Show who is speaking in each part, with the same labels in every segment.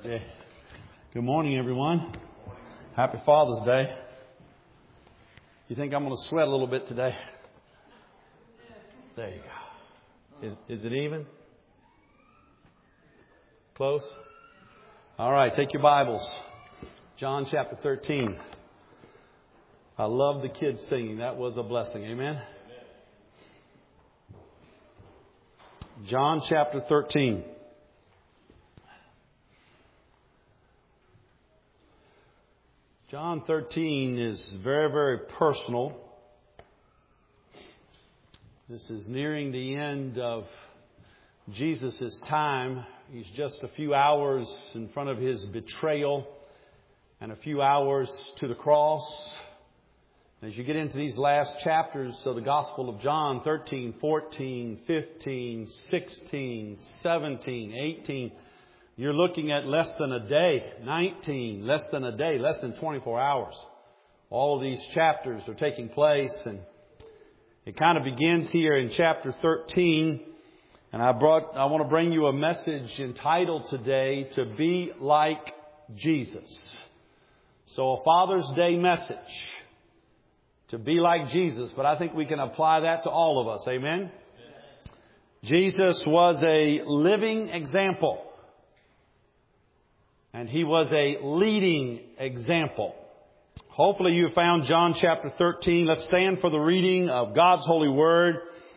Speaker 1: Yeah. Good morning, everyone. Happy Father's Day. You think I'm going to sweat a little bit today? There you go. Is it even? Close? All right, take your Bibles. John chapter 13. I love the kids singing. That was a blessing. Amen? John chapter 13. John 13 is very, very personal. This is nearing the end of Jesus' time. He's just a few hours in front of His betrayal and a few hours to the cross. As you get into these last chapters of the Gospel of John, 13, 14, 15, 16, 17, 18, you're looking at less than a day, 19, less than a day, less than 24 hours. All of these chapters are taking place, and it kind of begins here in chapter 13. And I want to bring you a message entitled today, To Be Like Jesus. So a Father's Day message, to be like Jesus. But I think we can apply that to all of us. Amen? Jesus was a living example. And He was a leading example. Hopefully you found John chapter 13. Let's stand for the reading of God's holy word.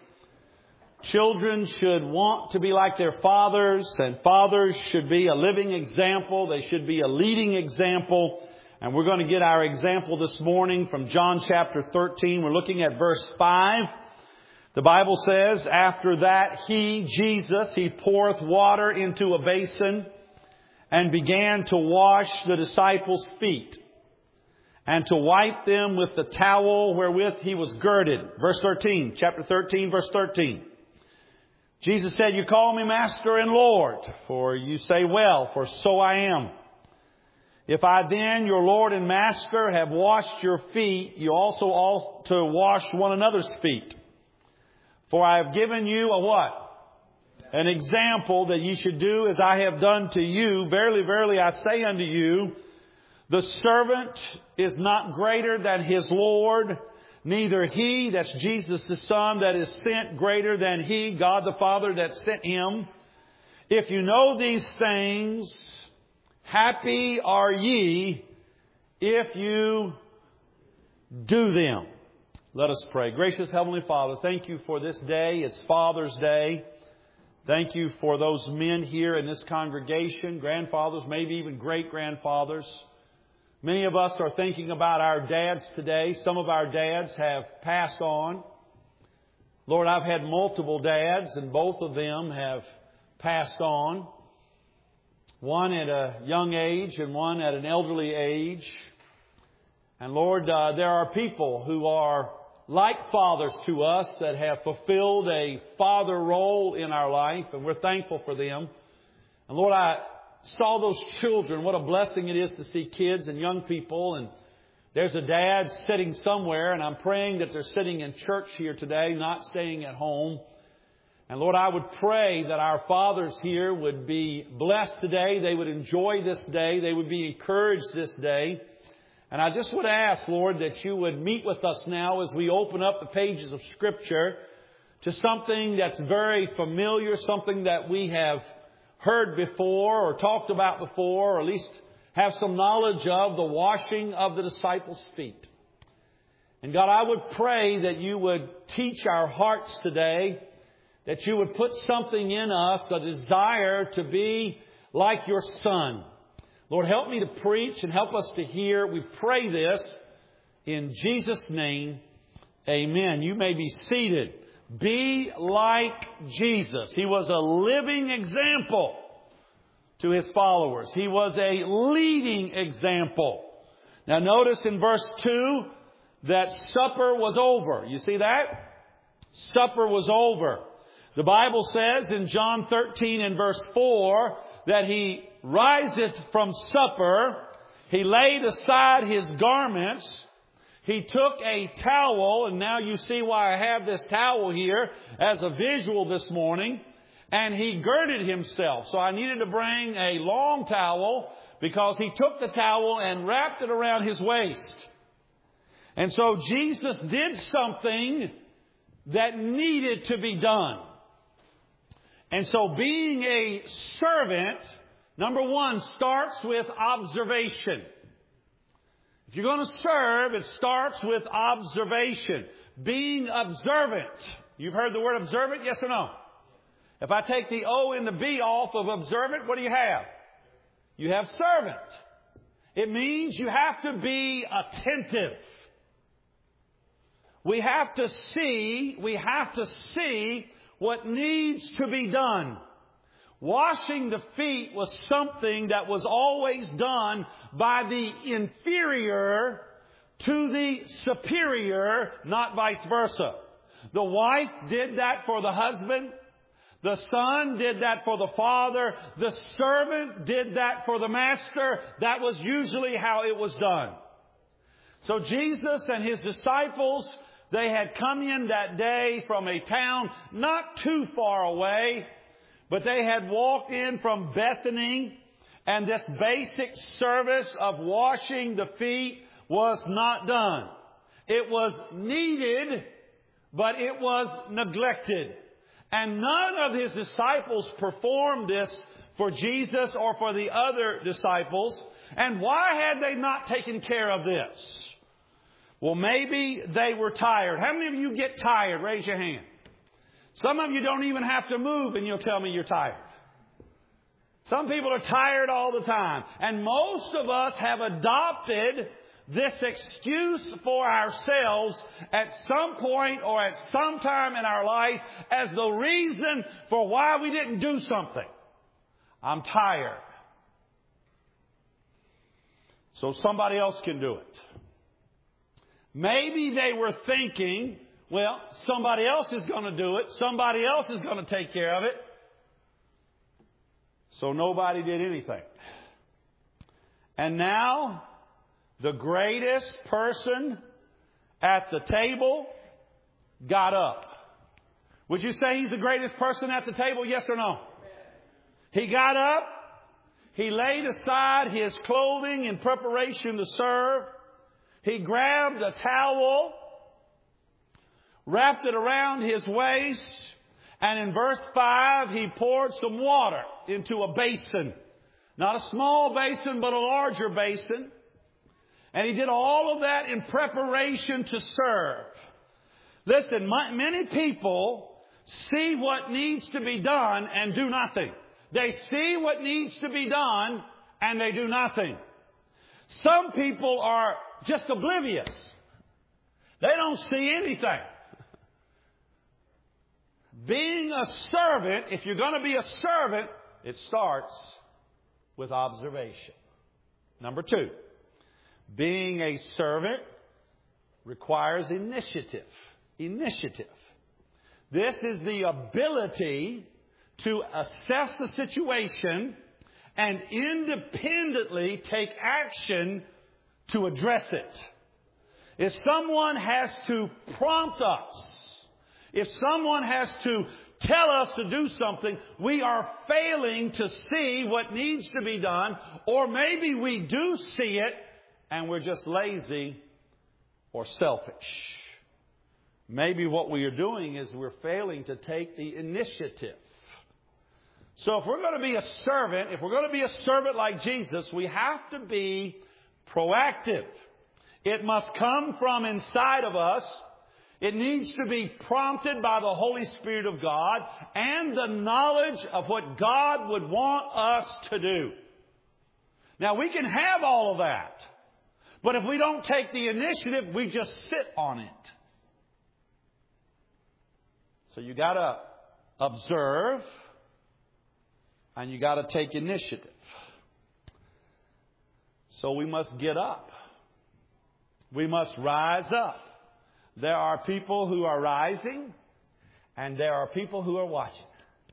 Speaker 1: Children should want to be like their fathers, and fathers should be a living example. They should be a leading example. And we're going to get our example this morning from John chapter 13. We're looking at verse 5. The Bible says, after that He, Jesus, He poureth water into a basin and began to wash the disciples' feet and to wipe them with the towel wherewith He was girded. Verse 13, chapter 13, verse 13. Jesus said, you call me Master and Lord, for you say well, for so I am. If I then, your Lord and Master, have washed your feet, you also ought to wash one another's feet. For I have given you a what? An example that ye should do as I have done to you. Verily, verily, I say unto you, the servant is not greater than his Lord, neither he, that's Jesus the Son, that is sent greater than he, God the Father, that sent him. If you know these things, happy are ye if you do them. Let us pray. Gracious Heavenly Father, thank you for this day. It's Father's Day. Thank you for those men here in this congregation, grandfathers, maybe even great-grandfathers. Many of us are thinking about our dads today. Some of our dads have passed on. Lord, I've had multiple dads, and both of them have passed on. One at a young age and one at an elderly age. And Lord, there are people who are like fathers to us that have fulfilled a father role in our life, and we're thankful for them. And Lord, I saw those children. What a blessing it is to see kids and young people. And there's a dad sitting somewhere, and I'm praying that they're sitting in church here today, not staying at home. And Lord, I would pray that our fathers here would be blessed today. They would enjoy this day. They would be encouraged this day. And I just would ask, Lord, that you would meet with us now as we open up the pages of Scripture to something that's very familiar, something that we have heard before or talked about before, or at least have some knowledge of, the washing of the disciples' feet. And God, I would pray that you would teach our hearts today, that you would put something in us, a desire to be like your Son. Lord, help me to preach and help us to hear. We pray this in Jesus' name. Amen. You may be seated. Be like Jesus. He was a living example to His followers. He was a leading example. Now notice in verse 2 that supper was over. You see that? Supper was over. The Bible says in John 13 and verse 4 that He riseth from supper. He laid aside His garments. He took a towel, and now you see why I have this towel here as a visual this morning. and he girded himself. So I needed to bring a long towel because he took the towel and wrapped it around his waist. And so Jesus did something that needed to be done. And so being a servant, number one, starts with observation. If you're going to serve, it starts with observation. Being observant. You've heard the word observant, yes or no? If I take the O and the B off of observant, what do you have? You have servant. It means you have to be attentive. We have to see what needs to be done. Washing the feet was something that was always done by the inferior to the superior, not vice versa. The wife did that for the husband. The son did that for the father. The servant did that for the master. That was usually how it was done. So Jesus and his disciples, they had come in that day from a town not too far away, but they had walked in from Bethany, and this basic service of washing the feet was not done. It was needed, but it was neglected. And none of his disciples performed this for Jesus or for the other disciples. And why had they not taken care of this? Well, maybe they were tired. How many of you get tired? Raise your hand. Some of you don't even have to move and you'll tell me you're tired. Some people are tired all the time. And most of us have adopted this excuse for ourselves at some point or at some time in our life as the reason for why we didn't do something. I'm tired. So somebody else can do it. Maybe they were thinking, well, somebody else is going to do it. Somebody else is going to take care of it. So nobody did anything. And now, the greatest person at the table got up. Would you say he's the greatest person at the table? Yes or no? He got up. He laid aside his clothing in preparation to serve. He grabbed a towel, wrapped it around his waist, and in verse 5, he poured some water into a basin. Not a small basin, but a larger basin. And he did all of that in preparation to serve. Listen, many people see what needs to be done and do nothing. They see what needs to be done and they do nothing. Some people are just oblivious. They don't see anything. Being a servant, if you're going to be a servant, it starts with observation. Number 2, being a servant requires initiative. Initiative. This is the ability to assess the situation and independently take action to address it. If someone has to prompt us, if someone has to tell us to do something, we are failing to see what needs to be done, or maybe we do see it and we're just lazy or selfish. Maybe what we are doing is we're failing to take the initiative. So if we're going to be a servant, if we're going to be a servant like Jesus, we have to be proactive. It must come from inside of us. It needs to be prompted by the Holy Spirit of God and the knowledge of what God would want us to do. Now, we can have all of that, but if we don't take the initiative, we just sit on it. So you got to observe and you got to take initiative. So we must get up. We must rise up. There are people who are rising and there are people who are watching.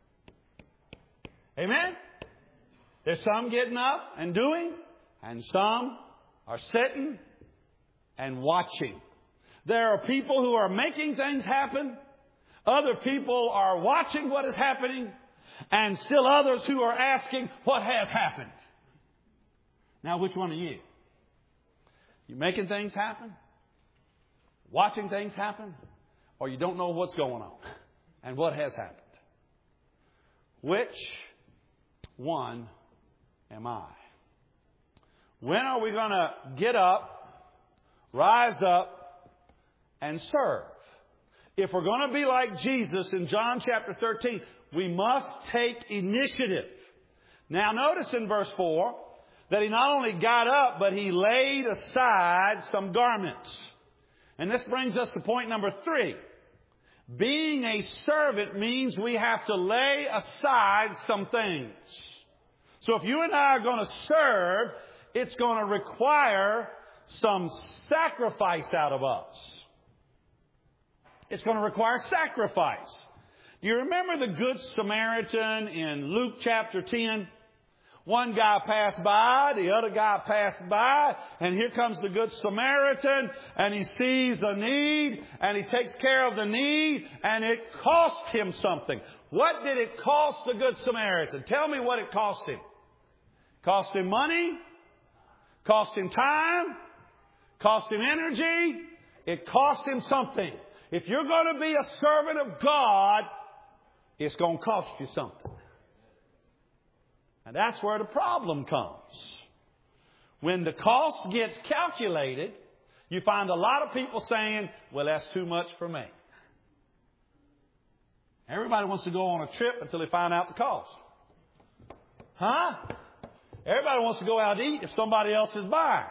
Speaker 1: Amen? There's some getting up and doing and some are sitting and watching. There are people who are making things happen. Other people are watching what is happening. And still others who are asking, what has happened? Now, which one are you? You making things happen? Watching things happen? Or you don't know what's going on and what has happened? Which one am I? When are we going to get up, rise up, and serve? If we're going to be like Jesus in John chapter 13, we must take initiative. Now notice in verse 4 that he not only got up, but he laid aside some garments. And this brings us to point number 3. Being a servant means we have to lay aside some things. So if you and I are going to serve, it's going to require some sacrifice out of us. It's going to require sacrifice. Do you remember the Good Samaritan in Luke chapter 10? One guy passed by, the other guy passed by, and here comes the Good Samaritan, and he sees a need, and he takes care of the need, and it cost him something. What did it cost the Good Samaritan? Tell me what it cost him. Cost him money, cost him time, cost him energy, it cost him something. If you're going to be a servant of God, it's going to cost you something. And that's where the problem comes. When the cost gets calculated, you find a lot of people saying, well, that's too much for me. Everybody wants to go on a trip until they find out the cost. Huh? Everybody wants to go out to eat if somebody else is buying.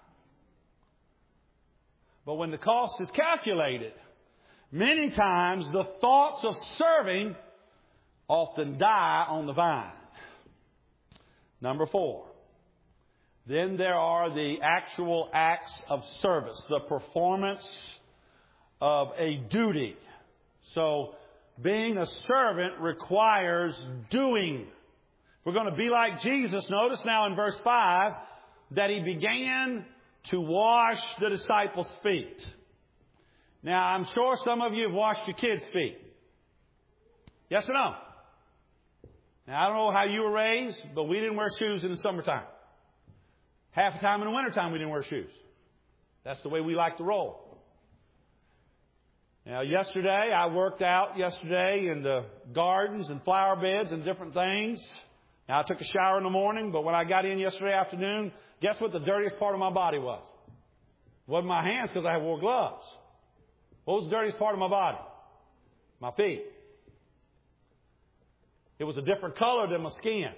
Speaker 1: But when the cost is calculated, many times the thoughts of serving often die on the vine. Number 4. Then there are the actual acts of service, the performance of a duty. So being a servant requires doing. We're going to be like Jesus. Notice now in verse 5 that he began to wash the disciples' feet. Now, I'm sure some of you have washed your kids' feet. Yes or no? Now, I don't know how you were raised, but we didn't wear shoes in the summertime. Half the time in the wintertime, we didn't wear shoes. That's the way we like to roll. Now, yesterday, I worked out yesterday in the gardens and flower beds and different things. Now, I took a shower in the morning, but when I got in yesterday afternoon, guess what the dirtiest part of my body was? It wasn't my hands because I wore gloves. What was the dirtiest part of my body? My feet. It was a different color than my skin.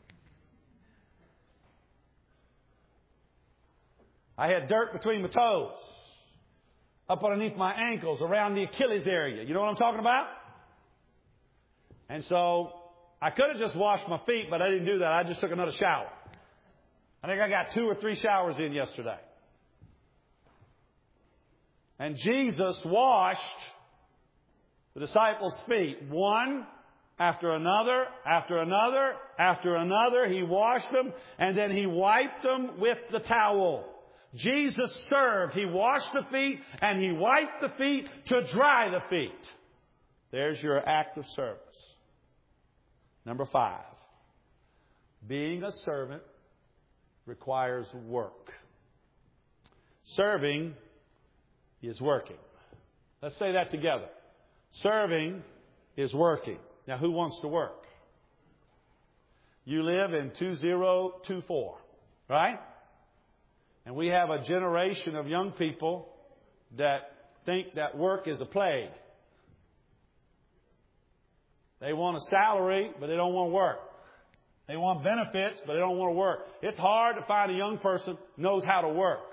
Speaker 1: I had dirt between my toes, up underneath my ankles, around the Achilles area. You know what I'm talking about? And so I could have just washed my feet, but I didn't do that. I just took another shower. I think I got 2 or 3 showers in yesterday. And Jesus washed the disciples' feet, one after another, after another, after another. He washed them, and then he wiped them with the towel. Jesus served. He washed the feet, and he wiped the feet to dry the feet. There's your act of service. Number 5. Being a servant requires work. Serving is working. Let's say that together. Serving is working. Now, who wants to work? You live in 2024, right? And we have a generation of young people that think that work is a plague. They want a salary, but they don't want to work. They want benefits, but they don't want to work. It's hard to find a young person who knows how to work.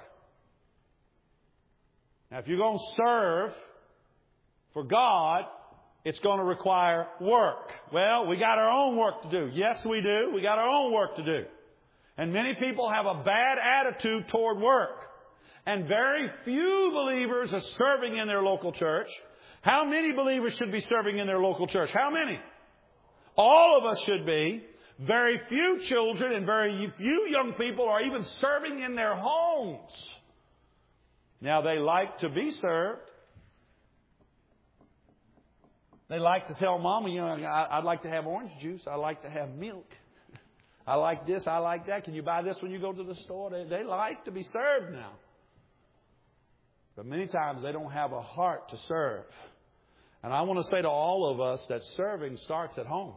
Speaker 1: Now, if you're going to serve for God, it's going to require work. Well, we got our own work to do. Yes, we do. We got our own work to do. And many people have a bad attitude toward work. And very few believers are serving in their local church. How many believers should be serving in their local church? How many? All of us should be. Very few children and very few young people are even serving in their homes. Now, they like to be served. They like to tell Mama, I'd like to have orange juice. I like to have milk. I like this. I like that. Can you buy this when you go to the store? They like to be served now. But many times they don't have a heart to serve. And I want to say to all of us that serving starts at home.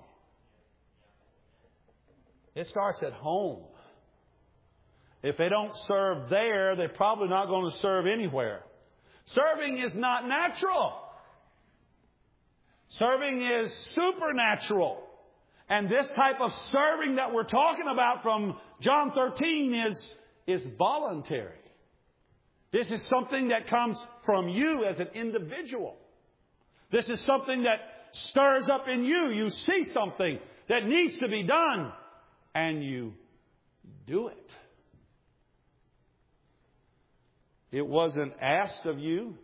Speaker 1: It starts at home. If they don't serve there, they're probably not going to serve anywhere. Serving is not natural. Serving is supernatural. And this type of serving that we're talking about from John 13 is voluntary. This is something that comes from you as an individual. This is something that stirs up in you. You see something that needs to be done, and you do it. It wasn't asked of you.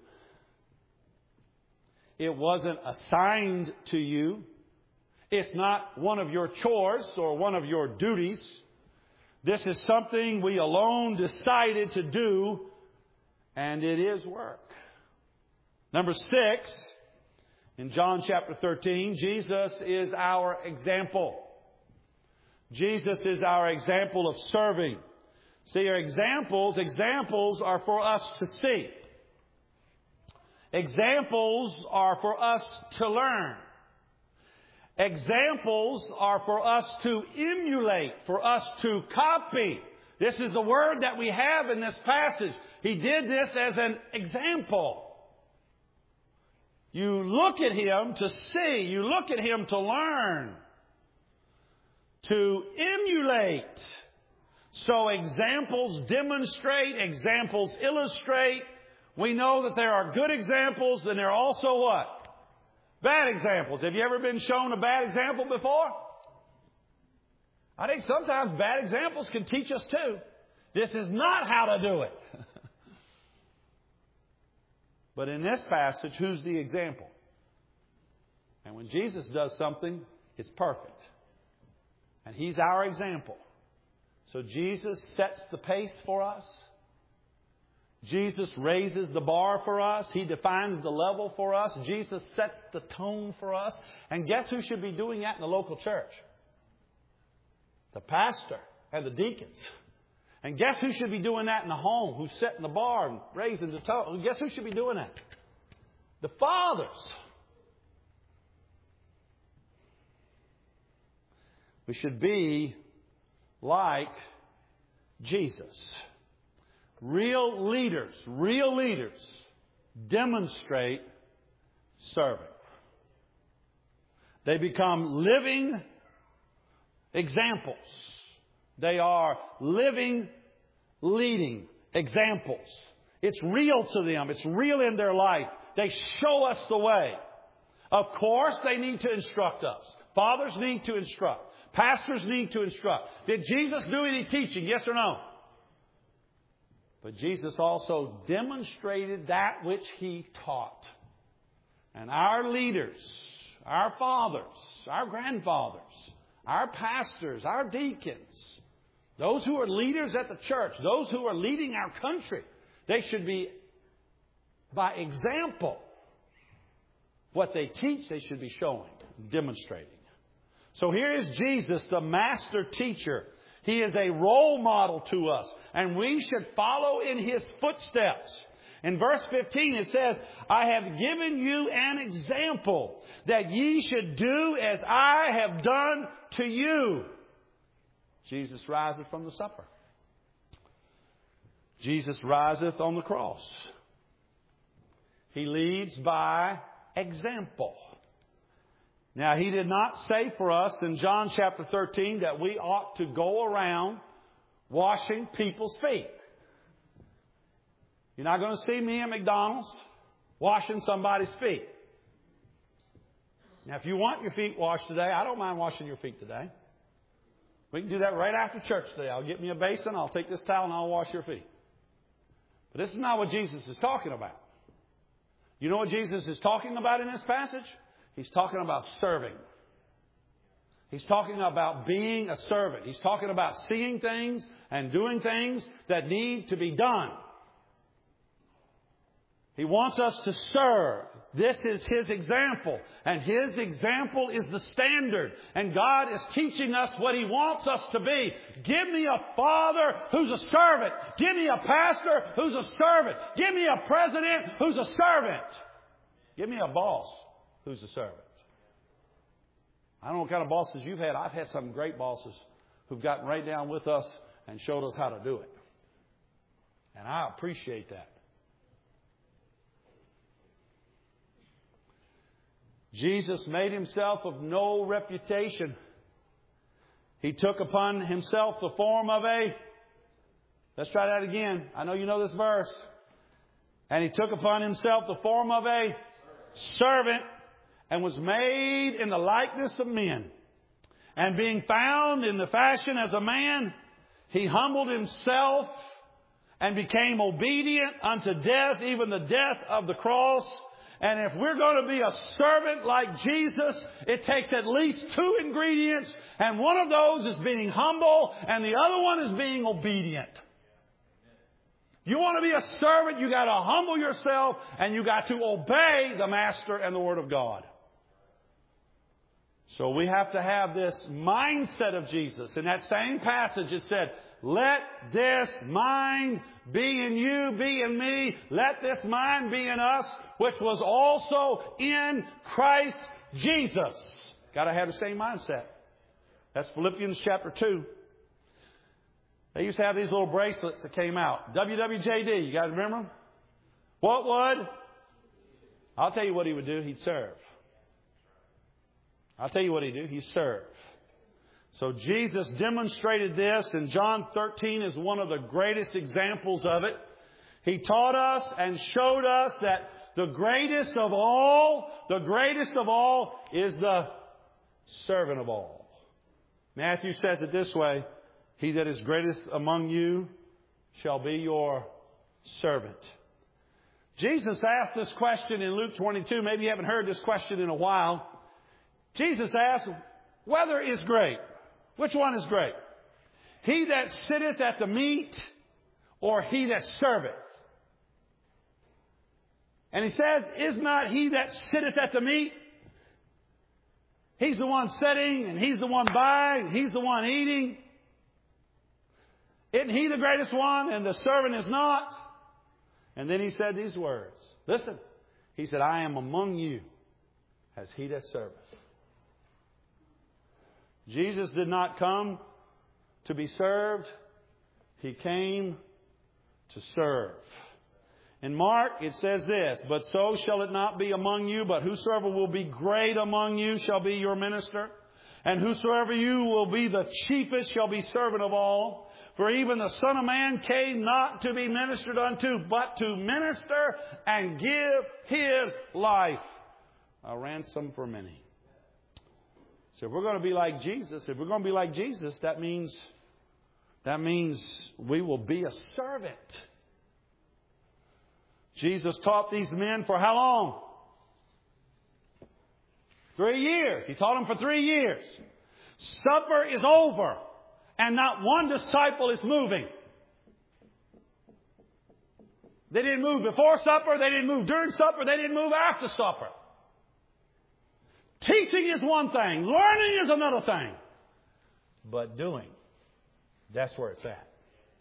Speaker 1: It wasn't assigned to you. It's not one of your chores or one of your duties. This is something we alone decided to do, and it is work. Number 6, in John chapter 13, Jesus is our example. Jesus is our example of serving. See, examples are for us to see. Examples are for us to learn. Examples are for us to emulate, for us to copy. This is the word that we have in this passage. He did this as an example. You look at Him to see. You look at Him to learn. To emulate. So examples demonstrate, examples illustrate. We know that there are good examples and there are also what? Bad examples. Have you ever been shown a bad example before? I think sometimes bad examples can teach us too. This is not how to do it. But in this passage, who's the example? And when Jesus does something, it's perfect. And He's our example. So Jesus sets the pace for us. Jesus raises the bar for us. He defines the level for us. Jesus sets the tone for us. And guess who should be doing that in the local church? The pastor and the deacons. And guess who should be doing that in the home? Who's setting the bar and raising the tone? Guess who should be doing that? The fathers. We should be like Jesus. Real leaders demonstrate serving. They become living examples. They are living, leading examples. It's real to them. It's real in their life. They show us the way. Of course, they need to instruct us. Fathers need to instruct. Pastors need to instruct. Did Jesus do any teaching? Yes or no? But Jesus also demonstrated that which He taught. And our leaders, our fathers, our grandfathers, our pastors, our deacons, those who are leaders at the church, those who are leading our country, they should be, by example, what they teach, they should be showing, demonstrating. So here is Jesus, the master teacher. He is a role model to us, and we should follow in His footsteps. In verse 15 it says, I have given you an example that ye should do as I have done to you. Jesus riseth from the supper. Jesus riseth on the cross. He leads by example. Now, He did not say for us in John chapter 13 that we ought to go around washing people's feet. You're not going to see me at McDonald's washing somebody's feet. Now, if you want your feet washed today, I don't mind washing your feet today. We can do that right after church today. I'll get me a basin, I'll take this towel, and I'll wash your feet. But this is not what Jesus is talking about. You know what Jesus is talking about in this passage? He's talking about serving. He's talking about being a servant. He's talking about seeing things and doing things that need to be done. He wants us to serve. This is His example. And His example is the standard. And God is teaching us what He wants us to be. Give me a father who's a servant. Give me a pastor who's a servant. Give me a president who's a servant. Give me a boss who's a servant. I don't know what kind of bosses you've had. I've had some great bosses who've gotten right down with us and showed us how to do it. And I appreciate that. Jesus made Himself of no reputation. He took upon Himself the form of a... Let's try that again. I know you know this verse. And He took upon Himself the form of a servant and was made in the likeness of men. And being found in the fashion as a man, He humbled Himself and became obedient unto death, even the death of the cross. And if we're going to be a servant like Jesus, it takes at least two ingredients. And one of those is being humble, and the other one is being obedient. You want to be a servant, you got to humble yourself, and you got to obey the Master and the Word of God. So we have to have this mindset of Jesus. In that same passage it said, let this mind be in you, be in me. Let this mind be in us, which was also in Christ Jesus. Got to have the same mindset. That's Philippians chapter 2. They used to have these little bracelets that came out. WWJD, you guys remember them? What would? I'll tell you what he would do. He'd serve. I'll tell you what he'd do. He'd serve. So Jesus demonstrated this, and John 13 is one of the greatest examples of it. He taught us and showed us that the greatest of all is the servant of all. Matthew says it this way, he that is greatest among you shall be your servant. Jesus asked this question in Luke 22. Maybe you haven't heard this question in a while. Jesus asked, whether is great? Which one is great? He that sitteth at the meat, or he that serveth? And he says, is not he that sitteth at the meat? He's the one sitting, and he's the one buying, and he's the one eating. Isn't he the greatest one, and the servant is not? And then he said these words. Listen, he said, I am among you as he that serveth. Jesus did not come to be served. He came to serve. In Mark, it says this, but so shall it not be among you, but whosoever will be great among you shall be your minister. And whosoever you will be the chiefest shall be servant of all. For even the Son of Man came not to be ministered unto, but to minister and give His life a ransom for many. So if we're going to be like Jesus, that means we will be a servant. Jesus taught these men for how long? 3 years. He taught them for 3 years. Supper is over, and not one disciple is moving. They didn't move before supper. They didn't move during supper. They didn't move after supper. Teaching is one thing. Learning is another thing. But doing, that's where it's at.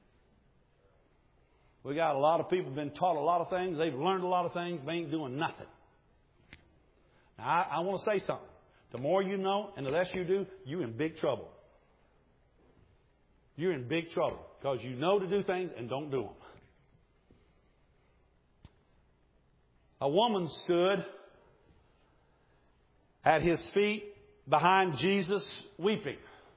Speaker 1: We got a lot of people been taught a lot of things. They've learned a lot of things. They ain't doing nothing. Now, I want to say something. The more you know and the less you do, you're in big trouble. You're in big trouble because you know to do things and don't do them. A woman stood at His feet behind Jesus weeping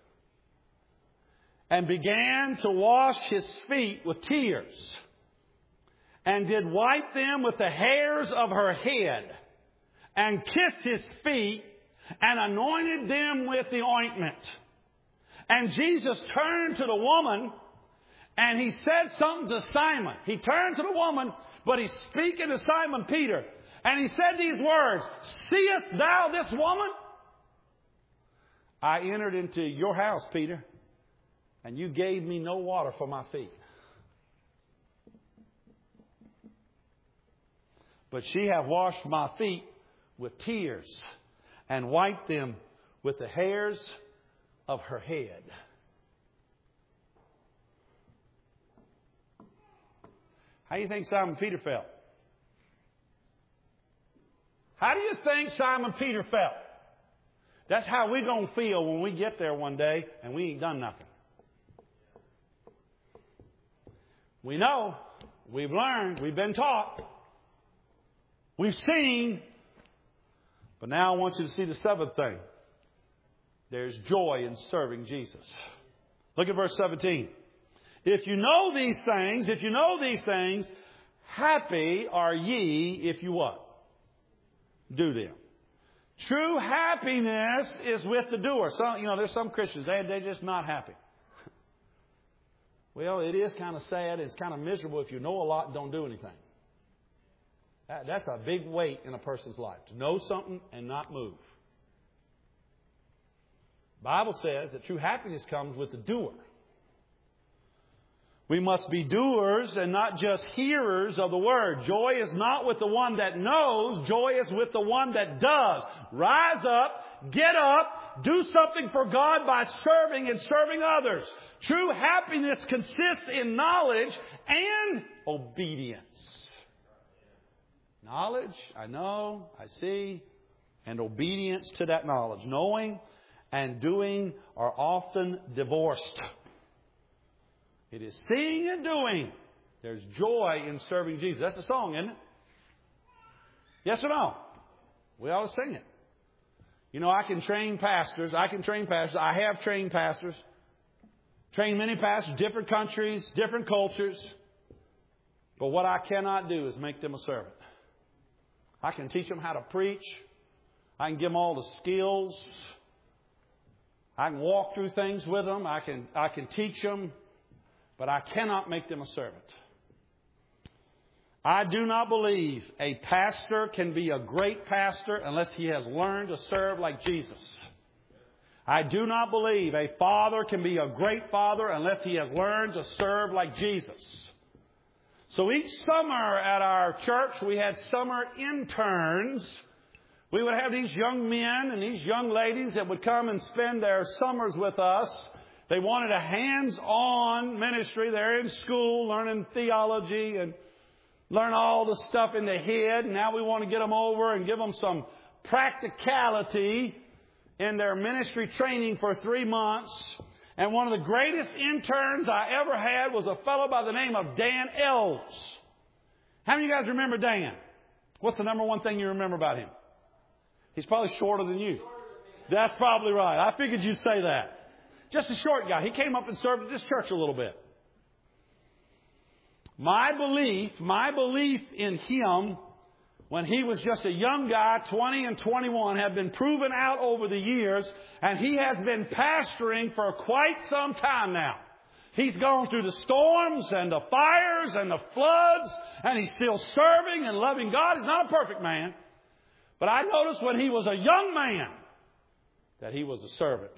Speaker 1: and began to wash His feet with tears and did wipe them with the hairs of her head and kissed His feet and anointed them with the ointment. And Jesus turned to the woman and He said something to Simon. He turned to the woman, but He's speaking to Simon Peter. And He said these words, seest thou this woman? I entered into your house, Peter, and you gave me no water for my feet. but she hath washed my feet with tears and wiped them with the hairs of her head. How do you think Simon Peter felt? How do you think Simon Peter felt? That's how we're going to feel when we get there one day and we ain't done nothing. We know, we've learned, we've been taught, we've seen, but now I want you to see the seventh thing. There's joy in serving Jesus. Look at verse 17. If you know these things, happy are ye if you what? Do them. True happiness is with the doer. There's some Christians, they're just not happy. Well, it is kind of sad. It's kind of miserable if you know a lot and don't do anything. That's a big weight in a person's life, to know something and not move. The Bible says that true happiness comes with the doer. We must be doers and not just hearers of the word. Joy is not with the one that knows. Joy is with the one that does. Rise up, get up, do something for God by serving and serving others. True happiness consists in knowledge and obedience. Knowledge, I know, I see, and obedience to that knowledge. Knowing and doing are often divorced. It is seeing and doing. There's joy in serving Jesus. That's a song, isn't it? Yes or no? We ought to sing it. I can train pastors. I have trained pastors. Trained many pastors, different countries, different cultures. But what I cannot do is make them a servant. I can teach them how to preach. I can give them all the skills. I can walk through things with them. I can teach them. But I cannot make them a servant. I do not believe a pastor can be a great pastor unless he has learned to serve like Jesus. I do not believe a father can be a great father unless he has learned to serve like Jesus. So each summer at our church, we had summer interns. We would have these young men and these young ladies that would come and spend their summers with us. They wanted a hands-on ministry. They're in school learning theology and learn all the stuff in the head. Now we want to get them over and give them some practicality in their ministry training for 3 months. And one of the greatest interns I ever had was a fellow by the name of Dan Ells. How many of you guys remember Dan? What's the number one thing you remember about him? He's probably shorter than you. That's probably right. I figured you'd say that. Just a short guy. He came up and served at this church a little bit. My belief in him when he was just a young guy, 20 and 21, have been proven out over the years, and he has been pastoring for quite some time now. He's gone through the storms and the fires and the floods, and he's still serving and loving God. He's not a perfect man. But I noticed when he was a young man that he was a servant.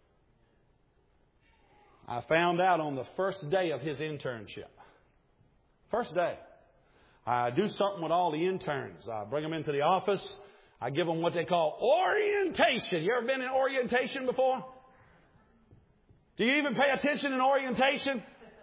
Speaker 1: I found out on the first day of his internship. First day. I do something with all the interns. I bring them into the office. I give them what they call orientation. You ever been in orientation before? Do you even pay attention in orientation?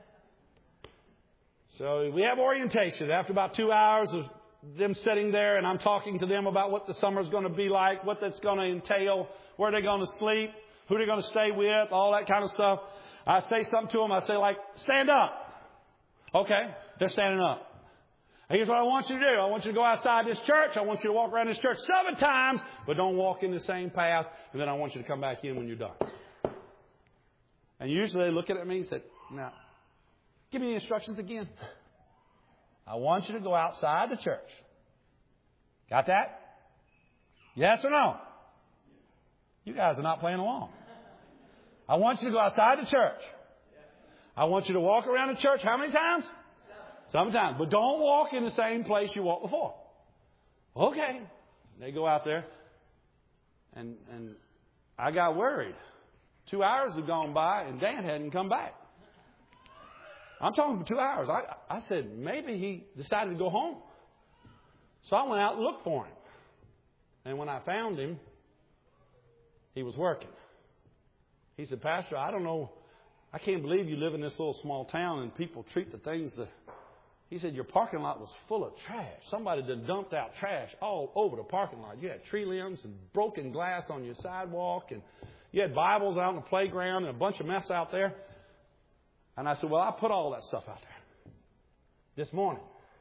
Speaker 1: So we have orientation. After about 2 hours of them sitting there and I'm talking to them about what the summer's going to be like, what that's going to entail, where they're going to sleep, who they're going to stay with, all that kind of stuff. I say something to them. I say, like, stand up. Okay, they're standing up. Here's what I want you to do. I want you to go outside this church. I want you to walk around this church 7 times, but don't walk in the same path. And then I want you to come back in when you're done. And usually they look at me and say, now, give me the instructions again. I want you to go outside the church. Got that? Yes or no? You guys are not playing along. I want you to go outside the church. I want you to walk around the church how many times? Sometimes. But don't walk in the same place you walked before. Okay. They go out there. And I got worried. 2 hours had gone by and Dan hadn't come back. I'm talking for 2 hours. I said, maybe he decided to go home. So I went out and looked for him. And when I found him, he was working. He said, Pastor, I don't know. I can't believe you live in this little small town and people treat the things that... He said, your parking lot was full of trash. Somebody done dumped out trash all over the parking lot. You had tree limbs and broken glass on your sidewalk, and you had Bibles out on the playground and a bunch of mess out there. And I said, well, I put all that stuff out there this morning.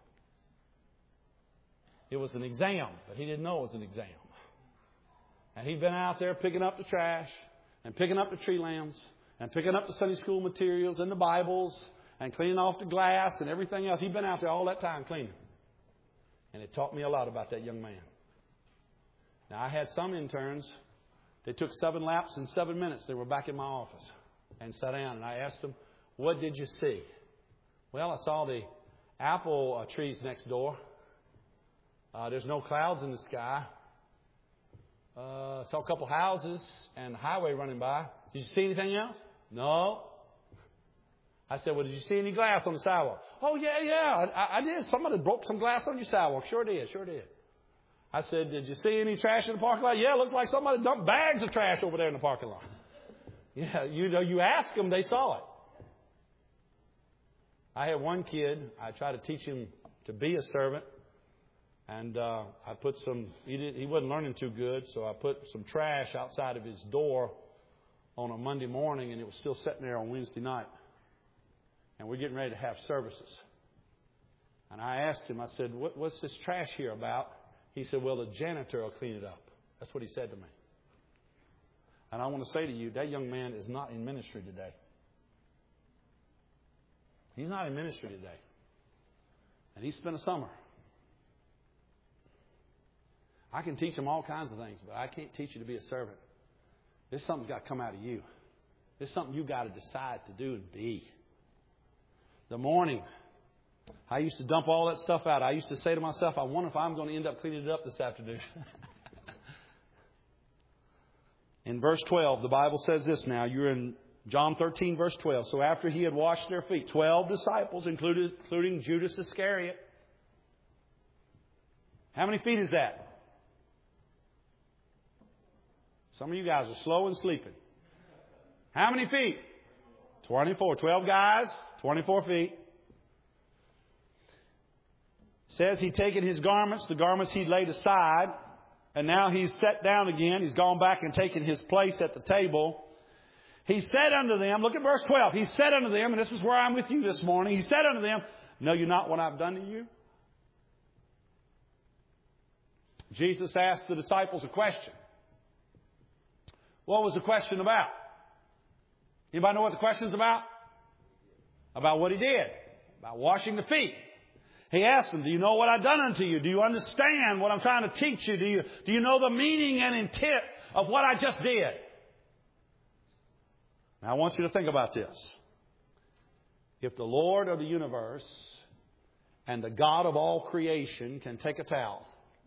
Speaker 1: It was an exam, but he didn't know it was an exam. And he'd been out there picking up the trash and picking up the tree limbs and picking up the Sunday school materials and the Bibles and cleaning off the glass and everything else. He'd been out there all that time cleaning. And it taught me a lot about that young man. Now, I had some interns. They took 7 laps in 7 minutes. They were back in my office and sat down. And I asked them, what did you see? Well, I saw the apple trees next door. There's no clouds in the sky. Saw a couple houses and a highway running by. Did you see anything else? No. I said, well, did you see any glass on the sidewalk? Oh, yeah, I did. Somebody broke some glass on your sidewalk. Sure did. I said, did you see any trash in the parking lot? Yeah, it looks like somebody dumped bags of trash over there in the parking lot. Yeah, you ask them, they saw it. I had one kid, I tried to teach him to be a servant. And I put he wasn't learning too good, so I put some trash outside of his door on a Monday morning, and it was still sitting there on Wednesday night. And we're getting ready to have services. And I asked him, I said, what's this trash here about? He said, well, the janitor will clean it up. That's what he said to me. And I want to say to you, that young man is not in ministry today. He's not in ministry today. And he spent a summer. I can teach him all kinds of things, but I can't teach you to be a servant. This something's got to come out of you. This is something you've got to decide to do and be. The morning, I used to dump all that stuff out. I used to say to myself, I wonder if I'm going to end up cleaning it up this afternoon. In verse 12, the Bible says this now. You're in John 13, verse 12. So after he had washed their feet, 12 disciples, including Judas Iscariot. How many feet is that? Some of you guys are slow and sleeping. How many feet? 24. 12 guys, 24 feet. Says he'd taken his garments, the garments he'd laid aside, and now he's sat down again. He's gone back and taken his place at the table. He said unto them, look at verse 12. He said unto them, and this is where I'm with you this morning. He said unto them, know you not what I've done to you? Jesus asked the disciples a question. What was the question about? Anybody know what the question's about? About what he did. About washing the feet. He asked them, do you know what I've done unto you? Do you understand what I'm trying to teach you? Do you know the meaning and intent of what I just did? Now I want you to think about this. If the Lord of the universe and the God of all creation can take a towel,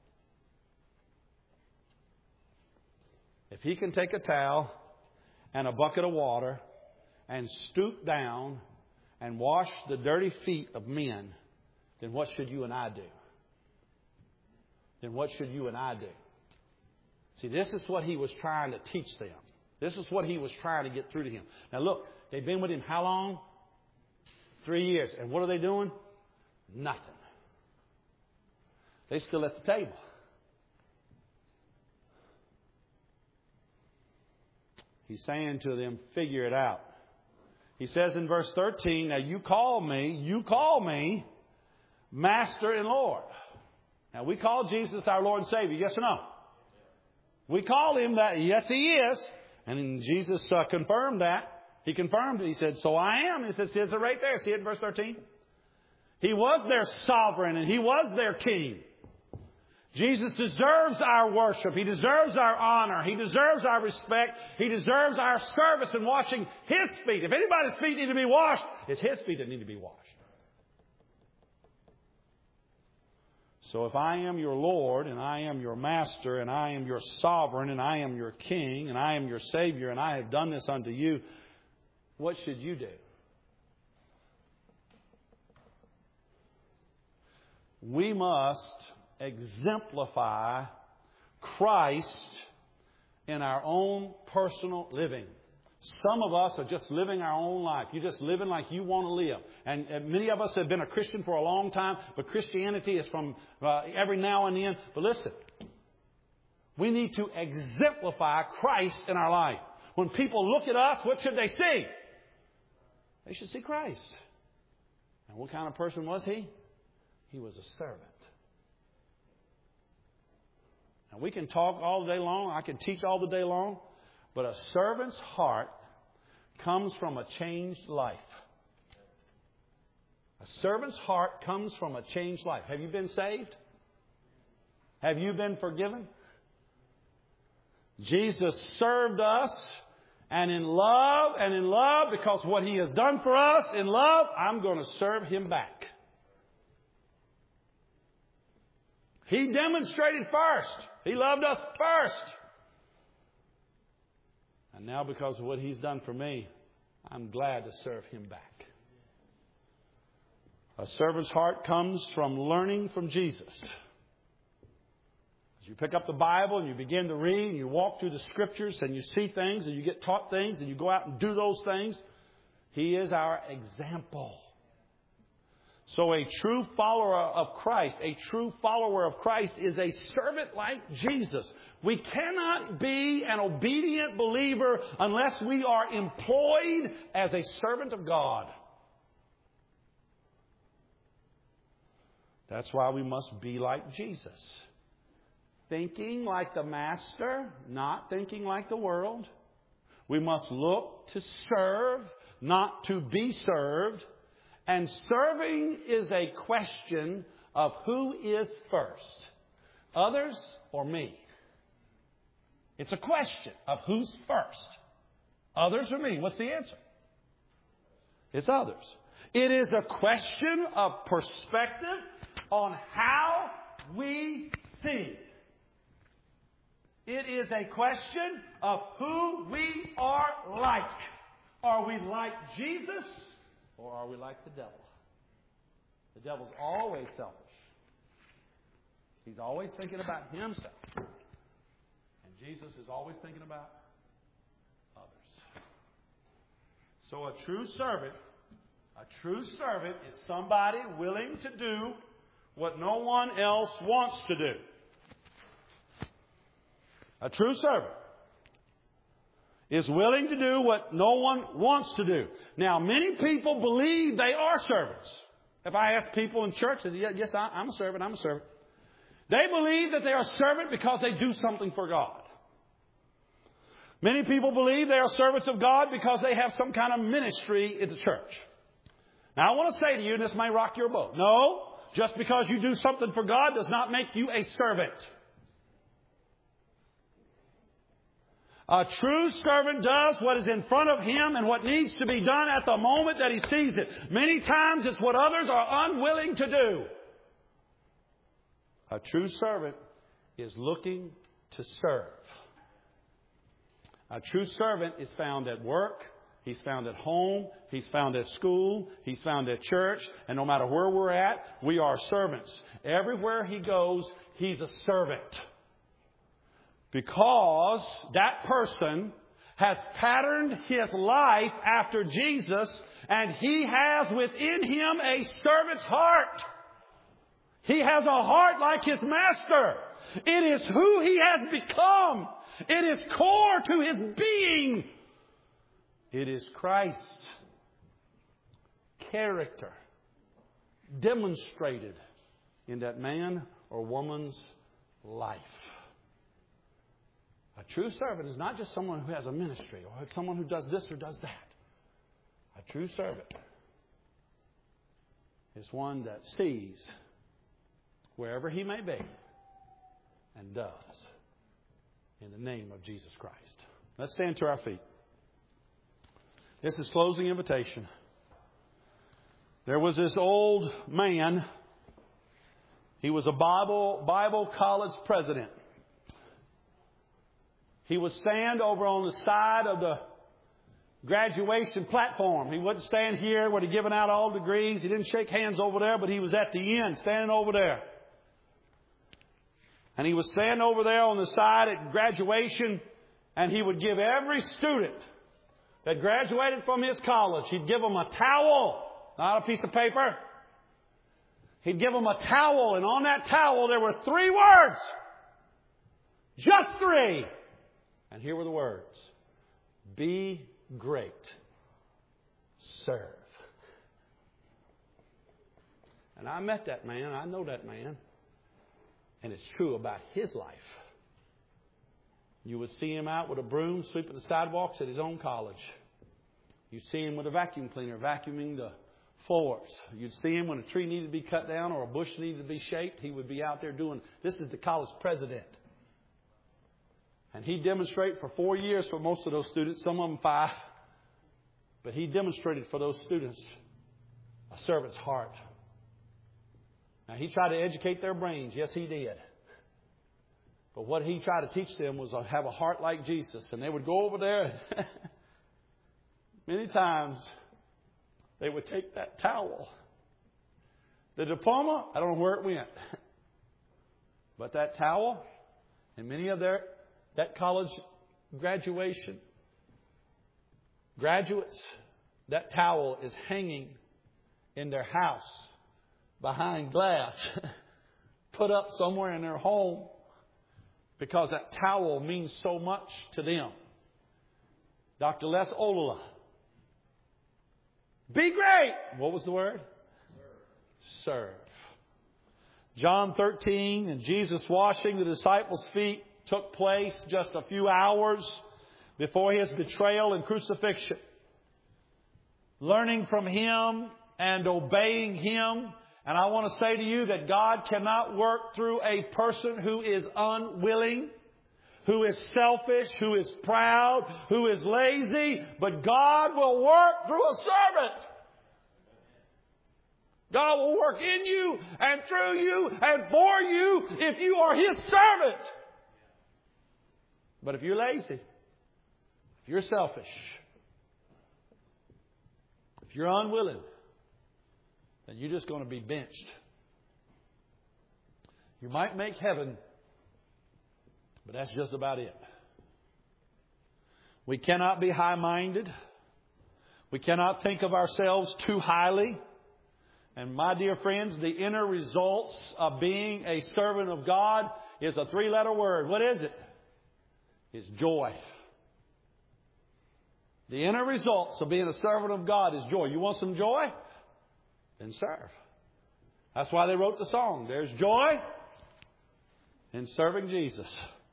Speaker 1: if he can take a towel and a bucket of water and stoop down and wash the dirty feet of men, then what should you and I do? Then what should you and I do? See, this is what he was trying to teach them. This is what he was trying to get through to him. Now look, they've been with him how long? 3 years. And what are they doing? Nothing. They're still at the table. He's saying to them, figure it out. He says in verse 13, now you call me Master and Lord. Now we call Jesus our Lord and Savior, yes or no? We call him that, yes he is. And Jesus confirmed that. He confirmed it. He said, so I am. He says it right there. See it in verse 13? He was their sovereign and he was their king. Jesus deserves our worship. He deserves our honor. He deserves our respect. He deserves our service in washing his feet. If anybody's feet need to be washed, it's his feet that need to be washed. So if I am your Lord and I am your master and I am your sovereign and I am your king and I am your Savior and I have done this unto you, what should you do? We must exemplify Christ in our own personal living. Some of us are just living our own life. You're just living like you want to live. And many of us have been a Christian for a long time, but Christianity is from every now and then. But listen, we need to exemplify Christ in our life. When people look at us, what should they see? They should see Christ. And what kind of person was he? He was a servant. And we can talk all day long. I can teach all the day long. But a servant's heart comes from a changed life. A servant's heart comes from a changed life. Have you been saved? Have you been forgiven? Jesus served us, and in love, because what He has done for us, in love, I'm going to serve Him back. He demonstrated first. He loved us first. And now because of what He's done for me, I'm glad to serve Him back. A servant's heart comes from learning from Jesus. As you pick up the Bible and you begin to read and you walk through the Scriptures and you see things and you get taught things and you go out and do those things, He is our example. So a true follower of Christ is a servant like Jesus. We cannot be an obedient believer unless we are employed as a servant of God. That's why we must be like Jesus. Thinking like the Master, not thinking like the world. We must look to serve, not to be served. And serving is a question of who is first, others or me. It's a question of who's first, others or me. What's the answer? It's others. It is a question of perspective on how we see. It is a question of who we are like. Are we like Jesus? Or are we like the devil? The devil's always selfish. He's always thinking about himself. And Jesus is always thinking about others. So a true servant is somebody willing to do what no one else wants to do. A true servant is willing to do what no one wants to do. Now, many people believe they are servants. If I ask people in church, they say, yes, I'm a servant, I'm a servant. They believe that they are a servant because they do something for God. Many people believe they are servants of God because they have some kind of ministry in the church. Now, I want to say to you, and this may rock your boat. No, just because you do something for God does not make you a servant. A true servant does what is in front of him and what needs to be done at the moment that he sees it. Many times it's what others are unwilling to do. A true servant is looking to serve. A true servant is found at work. He's found at home. He's found at school. He's found at church. And no matter where we're at, we are servants. Everywhere he goes, he's a servant. Because that person has patterned his life after Jesus, and he has within him a servant's heart. He has a heart like his master. It is who he has become. It is core to his being. It is Christ's character demonstrated in that man or woman's life. A true servant is not just someone who has a ministry or someone who does this or does that. A true servant is one that sees wherever he may be and does in the name of Jesus Christ. Let's stand to our feet. This is closing invitation. There was this old man. He was a Bible college president. He would stand over on the side of the graduation platform. He wouldn't stand here where they're giving out all degrees. He didn't shake hands over there, but he was at the end, standing over there. And he was standing over there on the side at graduation, and he would give every student that graduated from his college, he'd give them a towel, not a piece of paper. He'd give them a towel, and on that towel there were 3 words. Just 3. And here were the words. Be great. Serve. And I met that man. I know that man. And it's true about his life. You would see him out with a broom sweeping the sidewalks at his own college. You'd see him with a vacuum cleaner vacuuming the floors. You'd see him when a tree needed to be cut down or a bush needed to be shaped. He would be out there doing. This is the college president. And he demonstrated for 4 years for most of those students, some of them 5. But he demonstrated for those students a servant's heart. Now, he tried to educate their brains. Yes, he did. But what he tried to teach them was to have a heart like Jesus. And they would go over there. And many times, they would take that towel. The diploma, I don't know where it went. But that towel, and many of that college graduation graduates, that towel is hanging in their house behind glass, put up somewhere in their home, because that towel means so much to them. Dr. Les Olala. Be great. What was the word? Serve. John 13 and Jesus washing the disciples' feet took place just a few hours before His betrayal and crucifixion. Learning from Him and obeying Him. And I want to say to you that God cannot work through a person who is unwilling, who is selfish, who is proud, who is lazy. But God will work through a servant. God will work in you and through you and for you if you are His servant. But if you're lazy, if you're selfish, if you're unwilling, then you're just going to be benched. You might make heaven, but that's just about it. We cannot be high-minded. We cannot think of ourselves too highly. And my dear friends, the inner results of being a servant of God is a 3-letter word. What is it? It's joy. The inner results of being a servant of God is joy. You want some joy? Then serve. That's why they wrote the song. There's joy in serving Jesus.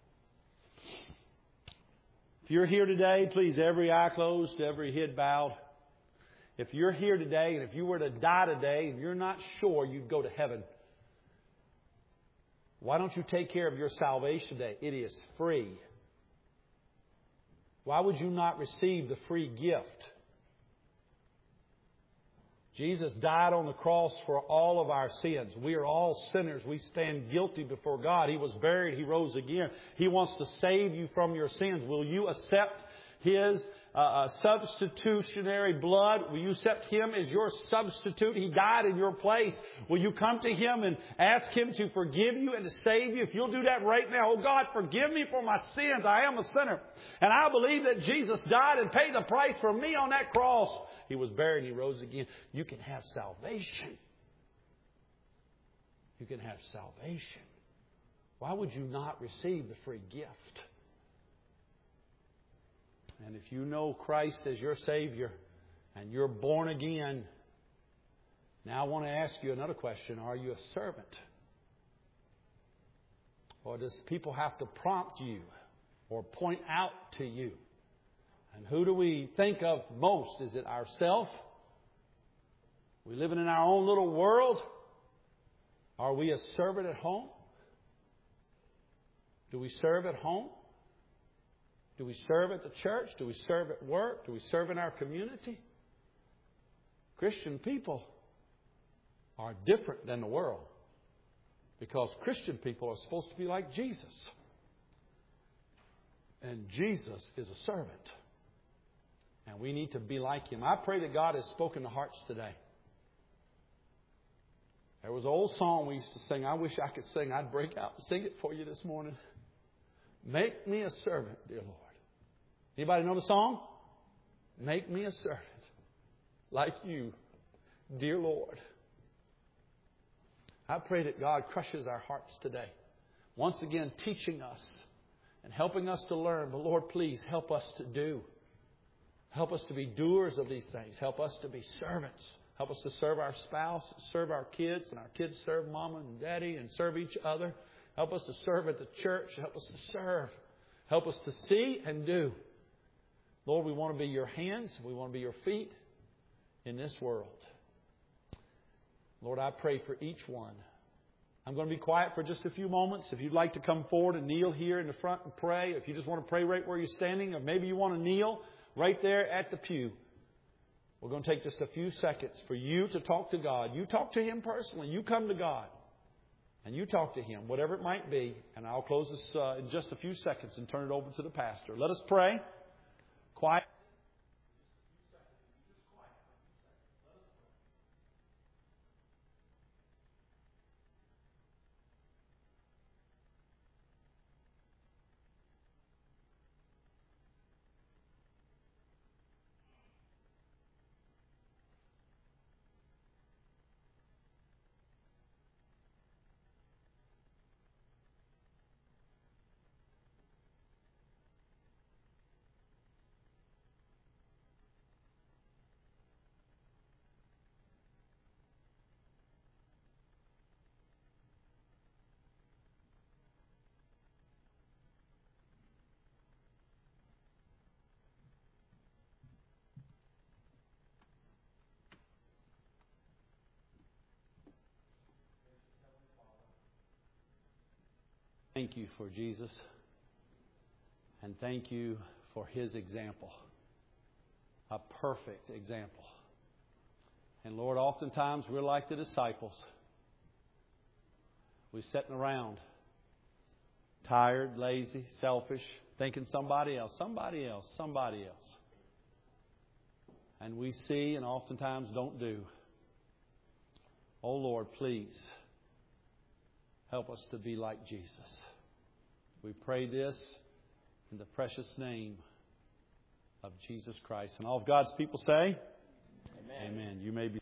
Speaker 1: If you're here today, please, every eye closed, every head bowed. If you're here today and if you were to die today and you're not sure you'd go to heaven, why don't you take care of your salvation today? It is free. Why would you not receive the free gift? Jesus died on the cross for all of our sins. We are all sinners. We stand guilty before God. He was buried. He rose again. He wants to save you from your sins. Will you accept His substitutionary blood? Will you accept Him as your substitute? He died in your place. Will you come to Him and ask Him to forgive you and to save you? If you'll do that right now, oh God, forgive me for my sins. I am a sinner. And I believe that Jesus died and paid the price for me on that cross. He was buried and He rose again. You can have salvation. You can have salvation. Why would you not receive the free gift? And if you know Christ as your Savior and you're born again, now I want to ask you another question. Are you a servant? Or does people have to prompt you or point out to you? And who do we think of most? Is it ourselves? We living in our own little world? Are we a servant at home? Do we serve at home? Do we serve at the church? Do we serve at work? Do we serve in our community? Christian people are different than the world because Christian people are supposed to be like Jesus. And Jesus is a servant. And we need to be like Him. I pray that God has spoken to hearts today. There was an old song we used to sing. I wish I could sing. I'd break out and sing it for you this morning. Make me a servant, dear Lord. Anybody know the song? Make me a servant like you, dear Lord. I pray that God crushes our hearts today. Once again, teaching us and helping us to learn. But Lord, please help us to do. Help us to be doers of these things. Help us to be servants. Help us to serve our spouse, serve our kids, and our kids serve Mama and Daddy and serve each other. Help us to serve at the church. Help us to serve. Help us to see and do. Lord, we want to be your hands. We want to be your feet in this world. Lord, I pray for each one. I'm going to be quiet for just a few moments. If you'd like to come forward and kneel here in the front and pray, if you just want to pray right where you're standing, or maybe you want to kneel right there at the pew, we're going to take just a few seconds for you to talk to God. You talk to Him personally. You come to God and you talk to Him, whatever it might be. And I'll close this in just a few seconds and turn it over to the pastor. Let us pray. Quiet. Thank you for Jesus, and thank you for His example, a perfect example. And Lord, oftentimes we're like the disciples. We're sitting around, tired, lazy, selfish, thinking somebody else. And we see and oftentimes don't do. Oh Lord, please help us to be like Jesus. We pray this in the precious name of Jesus Christ. And all of God's people say, Amen. Amen. You may be